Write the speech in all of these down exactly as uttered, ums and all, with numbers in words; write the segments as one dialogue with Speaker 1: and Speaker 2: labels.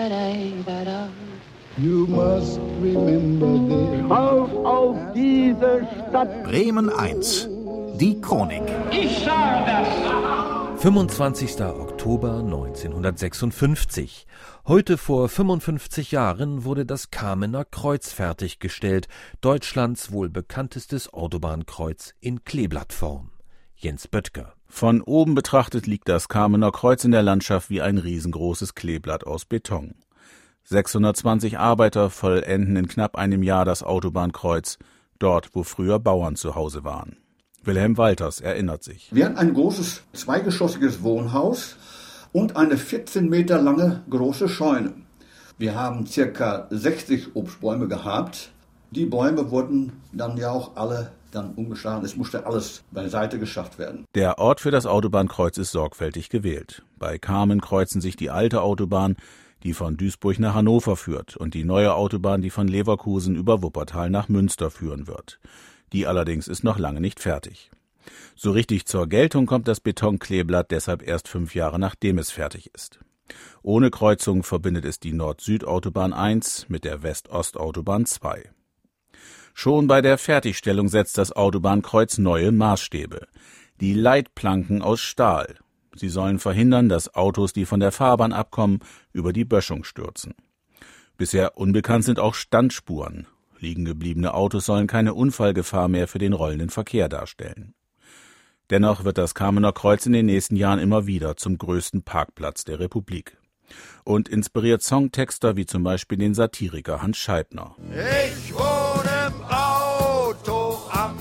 Speaker 1: You must remember this.
Speaker 2: Auf, auf diese Stadt!
Speaker 3: Bremen eins. Die Chronik.
Speaker 2: Ich sage das!
Speaker 4: fünfundzwanzigster Oktober neunzehnhundertsechsundfünfzig. Heute vor fünfundfünfzig Jahren wurde das Kamener Kreuz fertiggestellt, Deutschlands wohl bekanntestes Autobahnkreuz in Kleeblattform. Jens Böttger.
Speaker 5: Von oben betrachtet liegt das Kamener Kreuz in der Landschaft wie ein riesengroßes Kleeblatt aus Beton. sechshundertzwanzig Arbeiter vollenden in knapp einem Jahr das Autobahnkreuz, dort, wo früher Bauern zu Hause waren. Wilhelm Walters erinnert sich.
Speaker 6: Wir hatten ein großes, zweigeschossiges Wohnhaus und eine vierzehn Meter lange große Scheune. Wir haben circa sechzig Obstbäume gehabt. Die Bäume wurden dann ja auch alle dann umgeschlagen. Es musste alles beiseite geschafft werden.
Speaker 5: Der Ort für das Autobahnkreuz ist sorgfältig gewählt. Bei Kamen kreuzen sich die alte Autobahn, die von Duisburg nach Hannover führt, und die neue Autobahn, die von Leverkusen über Wuppertal nach Münster führen wird. Die allerdings ist noch lange nicht fertig. So richtig zur Geltung kommt das Betonkleeblatt deshalb erst fünf Jahre nachdem es fertig ist. Ohne Kreuzung verbindet es die Nord-Süd-Autobahn eins mit der West-Ost-Autobahn zwei. Schon bei der Fertigstellung setzt das Autobahnkreuz neue Maßstäbe. Die Leitplanken aus Stahl. Sie sollen verhindern, dass Autos, die von der Fahrbahn abkommen, über die Böschung stürzen. Bisher unbekannt sind auch Standspuren. Liegen gebliebene Autos sollen keine Unfallgefahr mehr für den rollenden Verkehr darstellen. Dennoch wird das Kamener Kreuz in den nächsten Jahren immer wieder zum größten Parkplatz der Republik. Und inspiriert Songtexter wie zum Beispiel den Satiriker Hans Scheibner.
Speaker 7: Ich wohne im Auto am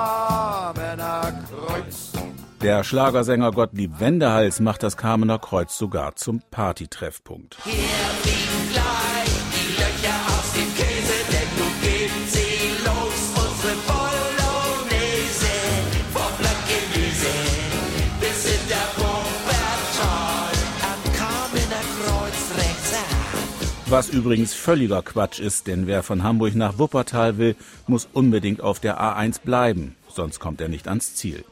Speaker 7: Kamener Kreuz.
Speaker 5: Der Schlagersänger Gottlieb Wendehals macht das Kamener Kreuz sogar zum Partytreffpunkt.
Speaker 8: Hier fliegen gleich die Löcher aus dem Käse, denn nun geben sie los, unsere Bolognese. Vom Blattgemüse bis in der Wuppertal, am Kamener Kreuz rechts ab.
Speaker 5: Was übrigens völliger Quatsch ist, denn wer von Hamburg nach Wuppertal will, muss unbedingt auf der A eins bleiben, sonst kommt er nicht ans Ziel.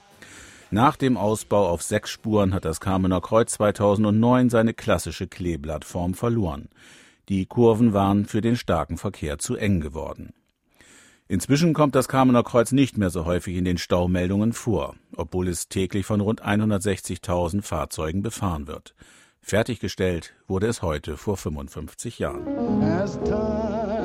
Speaker 5: Nach dem Ausbau auf sechs Spuren hat das Kamener Kreuz zweitausendneun seine klassische Kleeblattform verloren. Die Kurven waren für den starken Verkehr zu eng geworden. Inzwischen kommt das Kamener Kreuz nicht mehr so häufig in den Staumeldungen vor, obwohl es täglich von rund hundertsechzigtausend Fahrzeugen befahren wird. Fertiggestellt wurde es heute vor fünfundfünfzig Jahren.